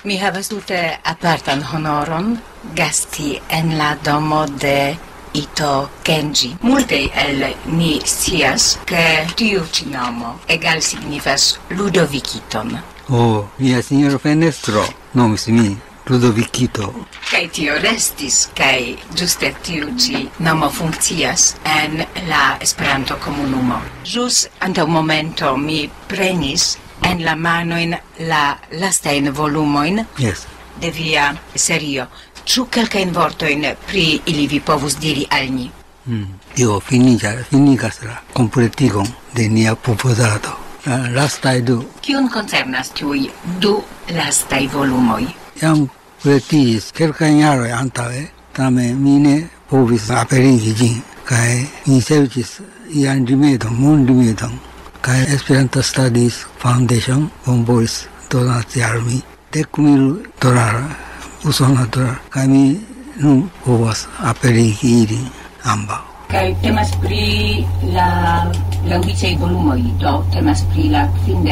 Mi havas tute apartan honoron gasti en la domo de Ito Kenji. Multe el ni scias che tiu ci nomo egal signifas Ludovikiton. Oh, mia signor Fenestro nomis mi Ludovicito. Kai tio restis, kai giuste tiu ci nomo funkcias en la Esperanto komunumo. Jus anta momento mi prenis en la manoin la lastain volumoin de via serio. Ĉu kelkajn vortojn pri ili vi povus diri al ni? Io finigas la kompletigon de nia proposado. La lastaj du. Kion koncernas tiuj du lastaj volumoj? Jam pretigis kelkajn jaroj antaŭe, tamen mi ne povis aperigi ĝin, kaj mi serĉis ian rimedon, mondrimedon, kaj Esperanto Studies Foundation bonvolis donati al mi $10,000, usona dolar, kaj mi nun povas aperigi ilin ambaŭ. Kaj temas pri la laŭdicaj volumoj, do temas pri la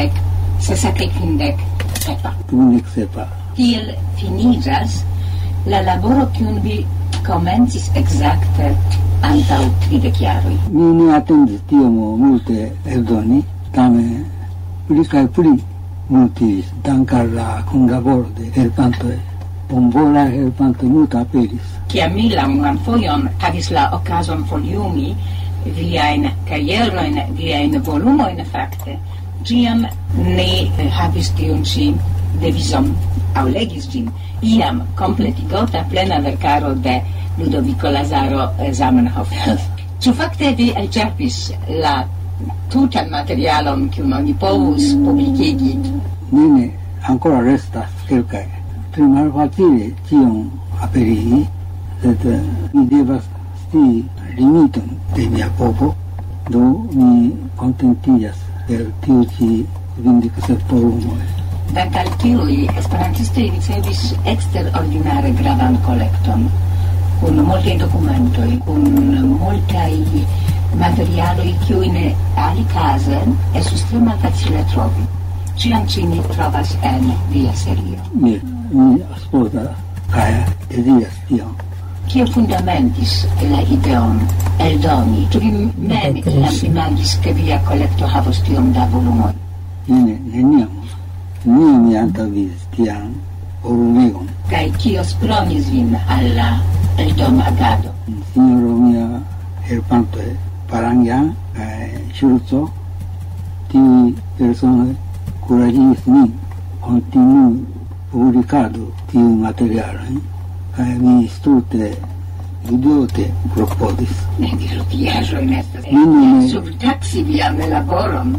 57. Tiel finiĝas la laboro kiun vi komencis ekzakte antaŭ 30 jaroj. Mi ne atendis tiom multe eldoni, tamen pli kaj pli multis dank al la kunlaboro de helpantoj. Bonvola helpantoj multe aperis. Kiam mi la unuan fojon havis la okazon foliumi viajn kajerojn, viajn volumojn fakte, ĉiam ne havis tiun ĉi devizon aŭ legis ĝin. Iam kompletigota plena verkaro de Ludovico Lazaro Zamenhof. Ĉu fakte vi elĉerpis la tutan materialon kiun oni povus publikigi? Ne, ancora restas kelkaj. Tre malfacile tion aperigi, sed mi devas scii limiton de mia povo, do mi kontentiĝas per tiu ĉi 27 volumoj. Dank al tiuj esperantistoj ricevis eksterordinare gravan kolekton, kun multaj dokumentoj, kun multaj materialoj, kiujn alikaze estus tre malfacile trovi. Ĉiam ĉi ni trovas en via serio. Mi ascoltas kaj deziras tion. Kio fundamentis la ideon eldoni? Ĉu vi mem imagis ke via kolekto havos tiom da volumoj? Neniam mi antaŭvidis tian volumegon. Kaj kio spronis vin al la eldonagado? Sinjoro mia helpantoj Parangian kaj Ŝulco, tiuj personoj kuraĝigis min kontinui publikado tiun materialojn, kaj mi stulte idiote klopodis. Ne diru tiaĵojn, estas subtaksi vian laboron.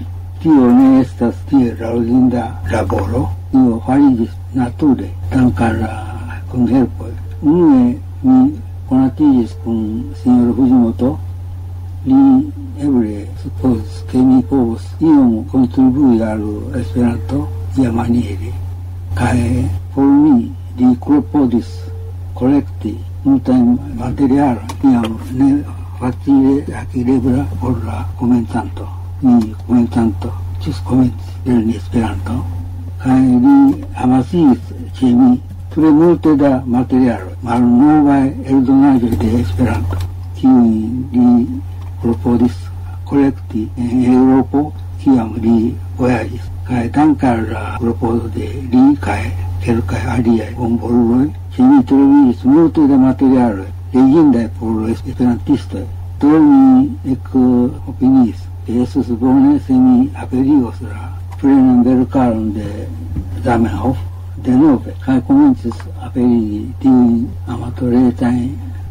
Tio ne estas tiel laŭdinda laboro, tio fariĝis nature dank al la kunhelpoj. Unue mi konatiĝis kun sinjoro Fujimoto, li eble supozis ke mi povus iom kontribui al Esperanto iamaniere, kaj por mi li klopodis kolekti multajn materialojn kiam ne facile akirebla por la komencanto. Mi komencanto ĵus komencis lerni Esperanto, kaj li amasigis ĉe mi tre multe da materialoj, malnovaj eldonaĵoj de Esperanto, kiujn li klopodis kolekti en Eŭropo kiam li vojaĝis. Kaj dank al la klopodo de li kaj kelkaj aliaj bonvoluloj, ĉe mi trovis multe da materialoj leĝindaj por esperantistoj. Do mi ekopiniis, ke estus bone se mi aperigos la plenan verkaron de Zamenhof denove, kaj komencis aperigi tiujn amatoretajn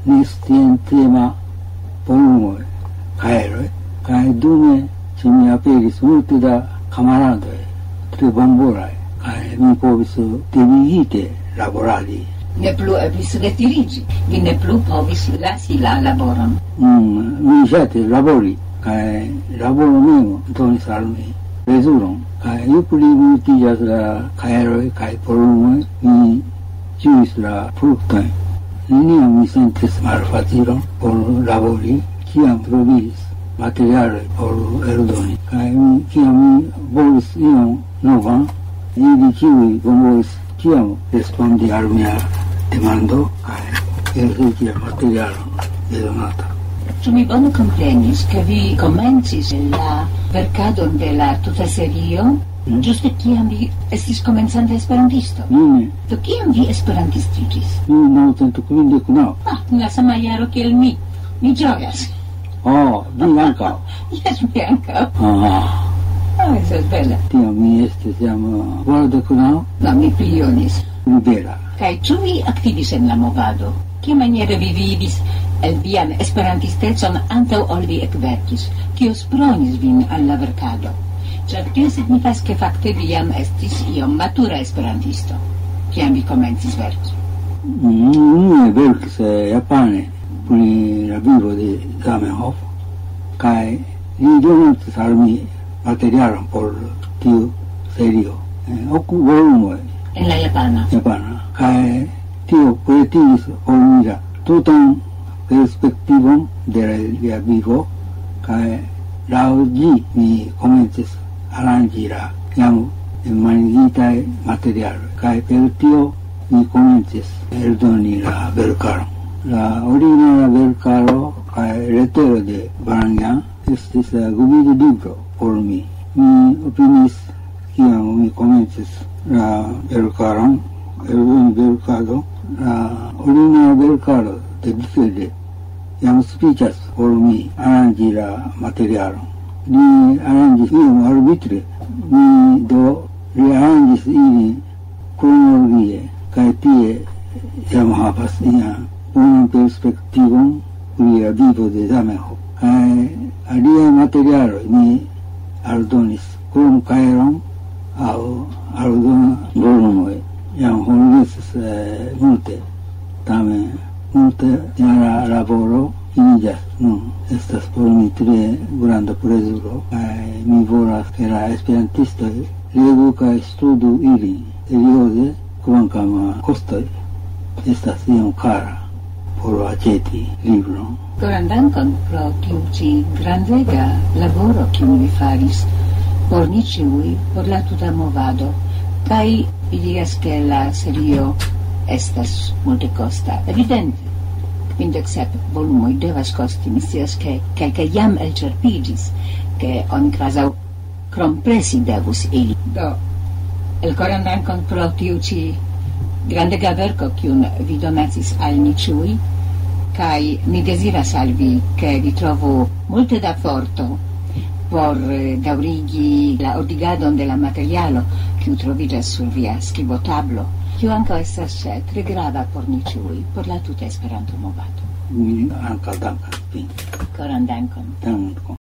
nescientema volumoj, kajeroj, kaj dume ĉe mi aperis multe da kamaradoj tre bonvolaj, kaj mi povis devigite laboradi. Ne plu eblis retiriĝi, vi ne plu povis lasi la laboron. Mi ĵetis labori, kaj laboro mem donis al mi plezuron, kaj ju pli multiĝas la kajeroj kaj volumoj, mi ĝuis la fruktojn. Neniam mi sentis malfacilon por labori, kiam trovis materialoj por eldoni, kaj kiam mi volis ion novan, ili ĉiuj bonvolis ciam respondi al mia demando kaj elrigi la materialon bedonata. Ĉu mi bone komprenis, ke vi komencis la verkadon de la tuta serio ĝuste kiam vi estis komencanta esperantisto? Ne. Do kiam vi esperantistiĝis? 1959. In la sama jaro kiel mi. Mi ĝojas. Vi ankaŭ? Jes, mi ankaŭ. Estas bela. Tiam mi estis jam 49. No, mi pli junis. Libera. Kaj ĉu vi aktivis en la movado? Kiamaniere vi vivis el vian esperantistecon antaŭ ol vi ekverkis? Kio spronis vin al la verkado? Ĉar tio signifas, ke fakte vi jam estis iom matura esperantisto, kiam vi komencis verki. Mi verkis japane pri la vivo de Zamenhof, kaj li donacis al mi materialon por tiu serio. Ok volumoj. En la japana. Japana. Kaj tio poetigis por mi la tutan perspektivon de lia vivo, kaj laŭ ĝi mi komencis aranĝi la jam manigitaj materialoj, kaj per tio mi komencis eldoni la verkaron. La originala verkaro kaj letero de Barangian estis gvidlibro por mi. Mi opinis, kiam mi komencis la verkaron, eldoni verkado, la originala verkaro de Bicede jam sufiĉas por mi aranĝi la materialon. Li aranĝis iom arbitre, mi do rearanĝis ilin kronologie, kaj tie jam havas ian bonan perspektivon pri la vivo de Zamenhof. Kaj aliaj materialoj mi aldonis krom kajeron aŭ volumoj. Jam honestas multe, tamen multe jara laboro finiĝas nun. Estas por mi tre granda plezuro kaj mi volas, ke la esperantistoj legu kaj studu ilin serioze, kvankam kostoj estas iom kara por aĉeti libron. Koran dankon pro tiu ĉi grandega laboro, kiun vi faris por ni ĉiuj, por la tuta movado, kaj vi diras, ke la serio estas multekosta. Evidente, 57 volumoj devas kosti, mi scias, ke kelkaj jam elĉerpiĝis, ke oni kvazaŭ krompresi devus ili. Do, elkoran dankon pro tiu ĉi grandega verko, kiun vi donacis al ni ĉiuj, kaj mi deziras al vi, ke vi trovu multe da forto por daŭrigi la ordigadon de la materialo, kiu troviĝas sur via skribotablo, kiu ankaŭ estas tre grava por ni ĉiuj, por la tuta Esperanto-movado. Mi ankaŭ dankas vin. Koran dankon. Dankon.